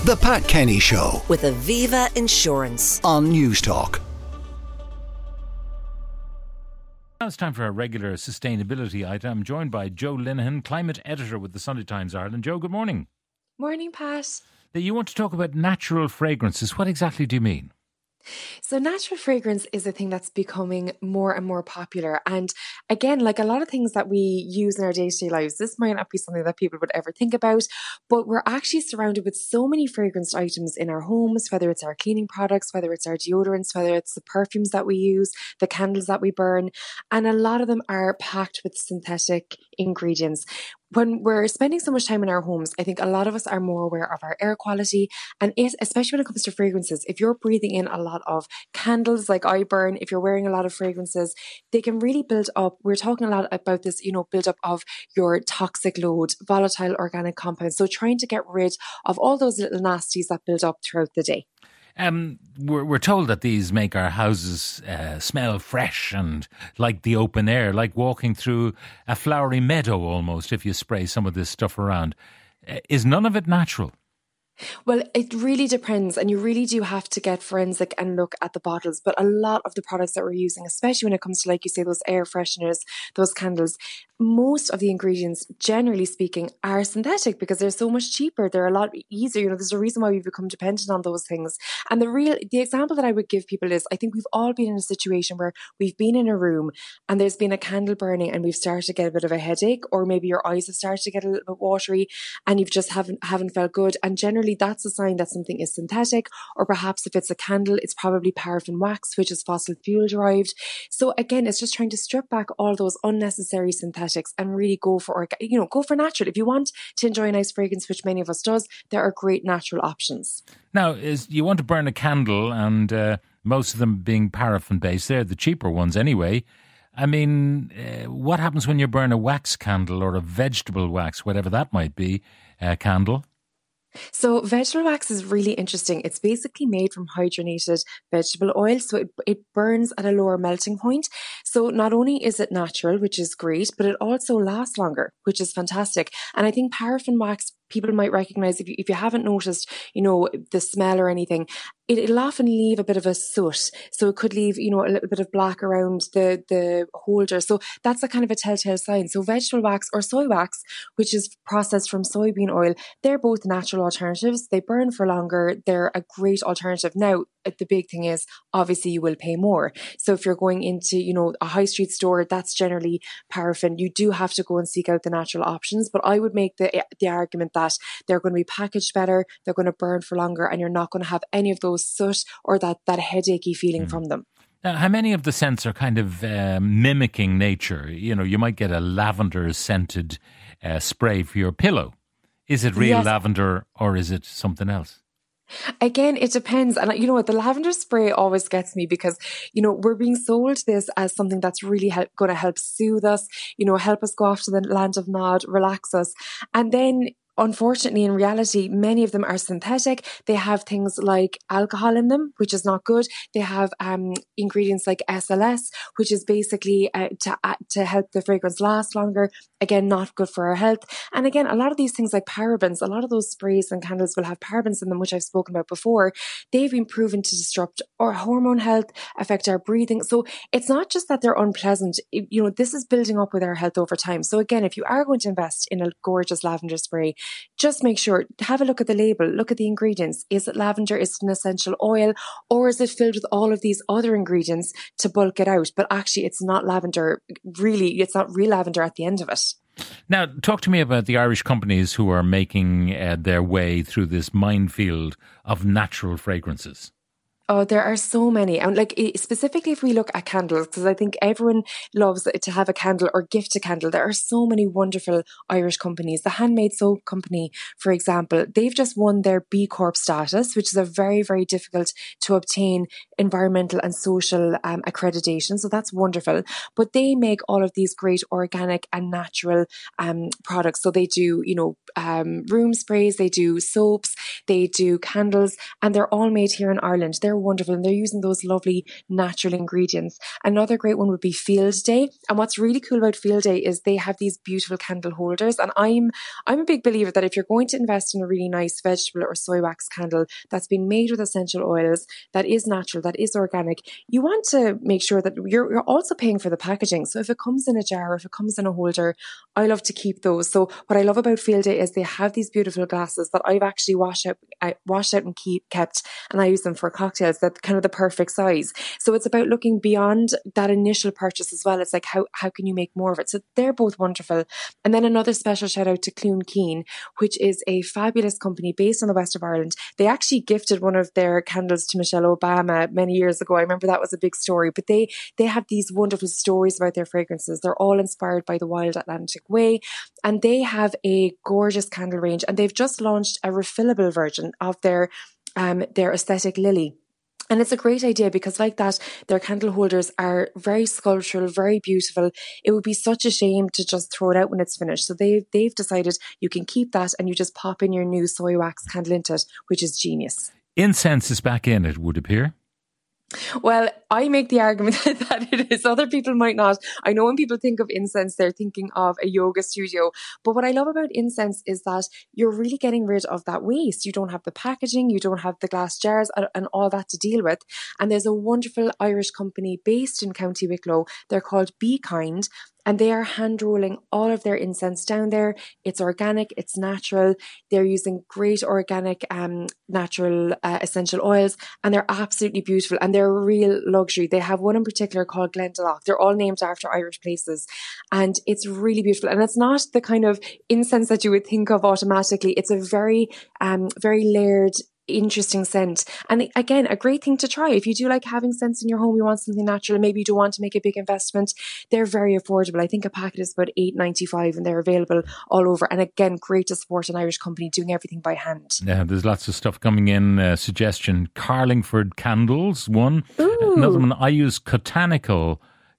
The Pat Kenny Show with Aviva Insurance on Newstalk. Now it's time for our regular sustainability item. I'm joined by Joe Linehan, climate editor with the Sunday Times Ireland. Joe, good morning. Morning, Pat. You want to talk about natural fragrances. What exactly do you mean? So natural fragrance is a thing that's becoming more and more popular. And again, like a lot of things that we use in our day-to-day lives, this might not be something that people would ever think about, but we're actually surrounded with so many fragranced items in our homes, whether it's our cleaning products, whether it's our deodorants, whether it's the perfumes that we use, the candles that we burn. And a lot of them are packed with synthetic ingredients. When we're spending so much time in our homes, I think a lot of us are more aware of our air quality, and especially when it comes to fragrances, if you're breathing in a lot of candles like I burn, if you're wearing a lot of fragrances, they can really build up. We're talking a lot about this, build up of your toxic load, volatile organic compounds. So trying to get rid of all those little nasties that build up throughout the day. We're told that these make our houses smell fresh and like the open air, like walking through a flowery meadow almost if you spray some of this stuff around. Is none of it natural? Well, it really depends, and you really do have to get forensic and look at the bottles. But a lot of the products that we're using, especially when it comes to, like you say, those air fresheners, those candles, most of the ingredients, generally speaking, are synthetic because they're so much cheaper. They're a lot easier. There's a reason why we've become dependent on those things. And the example that I would give people is, I think we've all been in a situation where we've been in a room and there's been a candle burning and we've started to get a bit of a headache, or maybe your eyes have started to get a little bit watery and you've just haven't felt good. And generally that's a sign that something is synthetic, or perhaps if it's a candle, it's probably paraffin wax, which is fossil fuel derived. So again, it's just trying to strip back all those unnecessary synthetics and really go for natural. If you want to enjoy a nice fragrance, which many of us does, there are great natural options. Now, you want to burn a candle, and most of them being paraffin based, they're the cheaper ones anyway. I mean, what happens when you burn a wax candle or a vegetable wax, whatever that might be, candle? So vegetable wax is really interesting. It's basically made from hydrogenated vegetable oil. So it burns at a lower melting point. So not only is it natural, which is great, but it also lasts longer, which is fantastic. And I think paraffin wax, people might recognize, if you haven't noticed, the smell or anything, it'll often leave a bit of a soot. So it could leave, a little bit of black around the holder. So that's a kind of a telltale sign. So vegetable wax or soy wax, which is processed from soybean oil, they're both natural alternatives. They burn for longer. They're a great alternative. Now, the big thing is, obviously, you will pay more. So if you're going into, a high street store, that's generally paraffin. You do have to go and seek out the natural options. But I would make the argument that they're going to be packaged better, they're going to burn for longer, and you're not going to have any of those soot or that headachy feeling from them. Now, how many of the scents are kind of mimicking nature? You might get a lavender scented spray for your pillow. Is it real lavender or is it something else? Again, it depends. And you know what, the lavender spray always gets me because, we're being sold this as something that's really going to help soothe us, help us go off to the land of Nod, relax us. And then unfortunately, in reality, many of them are synthetic. They have things like alcohol in them, which is not good. They have ingredients like SLS, which is basically to help the fragrance last longer. Again, not good for our health. And again, a lot of these things like parabens, a lot of those sprays and candles will have parabens in them, which I've spoken about before. They've been proven to disrupt our hormone health, affect our breathing. So it's not just that they're unpleasant. This is building up with our health over time. So again, if you are going to invest in a gorgeous lavender spray, just make sure, have a look at the label, look at the ingredients. Is it lavender? Is it an essential oil? Or is it filled with all of these other ingredients to bulk it out? But actually, it's not lavender. Really, it's not real lavender at the end of it. Now, talk to me about the Irish companies who are making their way through this minefield of natural fragrances. Oh, there are so many. And specifically if we look at candles, because I think everyone loves to have a candle or gift a candle. There are so many wonderful Irish companies. The Handmade Soap Company, for example, they've just won their B Corp status, which is a very, very difficult to obtain environmental and social accreditation. So that's wonderful. But they make all of these great organic and natural products. So they do, room sprays, they do soaps, they do candles, and they're all made here in Ireland. They're wonderful, and they're using those lovely natural ingredients. Another great one would be Field Day. And what's really cool about Field Day is they have these beautiful candle holders. And I'm a big believer that if you're going to invest in a really nice vegetable or soy wax candle that's been made with essential oils, that is natural, that is organic, you want to make sure that you're also paying for the packaging. So if it comes in a jar, if it comes in a holder, I love to keep those. So what I love about Field Day is they have these beautiful glasses that I've actually washed out and kept, and I use them for cocktails. That's kind of the perfect size. So it's about looking beyond that initial purchase as well. It's like, how can you make more of it? So they're both wonderful. And then another special shout out to Clune Keen, which is a fabulous company based on the west of Ireland. They actually gifted one of their candles to Michelle Obama many years ago. I remember that was a big story, but they have these wonderful stories about their fragrances. They're all inspired by the Wild Atlantic Way, and they have a gorgeous candle range, and they've just launched a refillable version of their aesthetic lily. And it's a great idea because like that, their candle holders are very sculptural, very beautiful. It would be such a shame to just throw it out when it's finished. So they've decided you can keep that and you just pop in your new soy wax candle into it, which is genius. Incense is back in, it would appear. Well, I make the argument that it is. Other people might not. I know when people think of incense, they're thinking of a yoga studio. But what I love about incense is that you're really getting rid of that waste. You don't have the packaging, you don't have the glass jars and all that to deal with. And there's a wonderful Irish company based in County Wicklow. They're called Be Kind. And they are hand rolling all of their incense down there. It's organic, it's natural. They're using great organic, natural essential oils, and they're absolutely beautiful. And they're a real luxury. They have one in particular called Glendalough. They're all named after Irish places, and it's really beautiful. And it's not the kind of incense that you would think of automatically. It's a very, very layered, interesting scent. And again, a great thing to try. If you do like having scents in your home, you want something natural, and maybe you don't want to make a big investment, they're very affordable. I think a packet is about $8.95 and they're available all over. And again, great to support an Irish company doing everything by hand. Yeah, there's lots of stuff coming in. Suggestion, Carlingford candles, one. Another one, I use Cotanical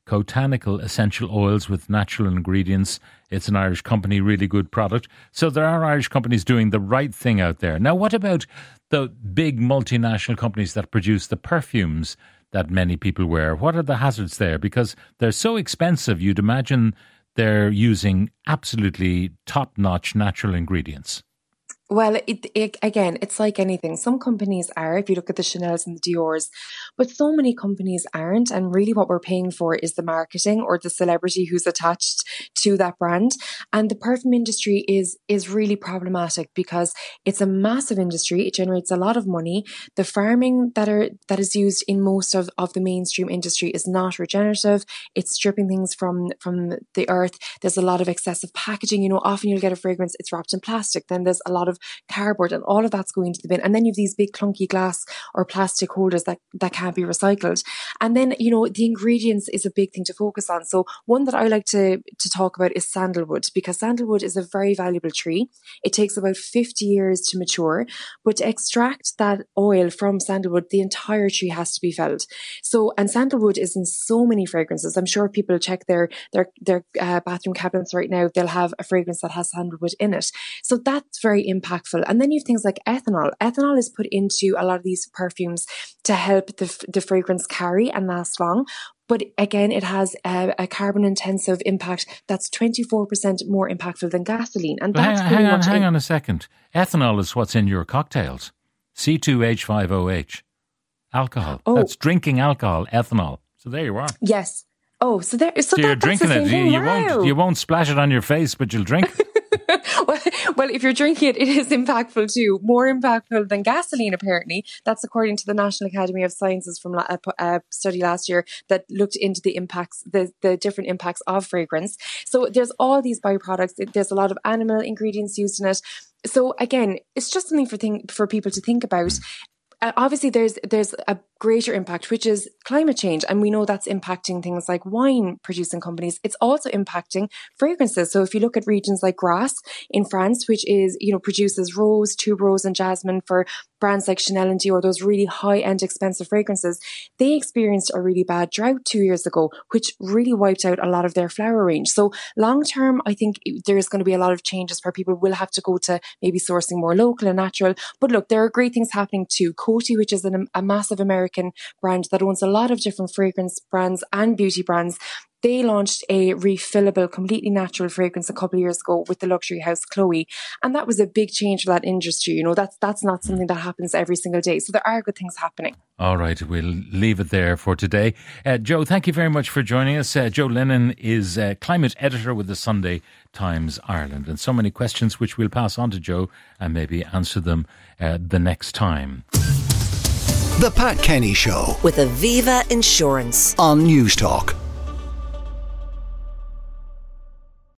essential oils with natural ingredients. It's an Irish company, really good product. So there are Irish companies doing the right thing out there. Now, what about the big multinational companies that produce the perfumes that many people wear? What are the hazards there? Because they're so expensive, you'd imagine they're using absolutely top-notch natural ingredients. Well, again, it's like anything. Some companies are, if you look at the Chanels and the Diors, but so many companies aren't. And really what we're paying for is the marketing or the celebrity who's attached to that brand. And the perfume industry is really problematic because it's a massive industry. It generates a lot of money. The farming that is used in most of the mainstream industry is not regenerative. It's stripping things from the earth. There's a lot of excessive packaging. You know, often you'll get a fragrance, it's wrapped in plastic. Then there's a lot of cardboard, and all of that's going to the bin. And then you have these big clunky glass or plastic holders that can't be recycled. And then, you know, the ingredients is a big thing to focus on. So one that I like to talk about is sandalwood, because sandalwood is a very valuable tree. It takes about 50 years to mature, but to extract that oil from sandalwood, the entire tree has to be felled. So, and sandalwood is in so many fragrances. I'm sure people check their bathroom cabinets right now. They'll have a fragrance that has sandalwood in it. So that's very impactful. And then you have things like ethanol. Ethanol is put into a lot of these perfumes to help the fragrance carry and last long. But again, it has a carbon intensive impact that's 24% more impactful than gasoline. And that's hang on a second. Ethanol is what's in your cocktails. C2H5OH. Alcohol. Oh. That's drinking alcohol, ethanol. So there you are. Yes. Oh, so you're drinking it. You won't splash it on your face, but you'll drink it. Well, if you're drinking it, it is impactful too. More impactful than gasoline, apparently. That's according to the National Academy of Sciences from a study last year that looked into the impacts, the different impacts of fragrance. So there's all these byproducts. There's a lot of animal ingredients used in it. So again, it's just something for people to think about. Obviously, there's a greater impact, which is climate change. And we know that's impacting things like wine producing companies. It's also impacting fragrances. So if you look at regions like Grasse in France, which is, you know, produces rose, tuberose and jasmine for brands like Chanel and Dior, those really high-end expensive fragrances, they experienced a really bad drought 2 years ago, which really wiped out a lot of their flower range. So long term, I think there's going to be a lot of changes where people will have to go to maybe sourcing more local and natural. But look, there are great things happening too. Coty, which is a massive American American brand that owns a lot of different fragrance brands and beauty brands. They launched a refillable, completely natural fragrance a couple of years ago with the luxury house Chloe. And that was a big change for that industry. You know, that's not something that happens every single day. So there are good things happening. All right, we'll leave it there for today. Jo, thank you very much for joining us. Jo Lennon is climate editor with the Sunday Times Ireland. And so many questions which we'll pass on to Jo and maybe answer them the next time. The Pat Kenny Show with Aviva Insurance on News Talk.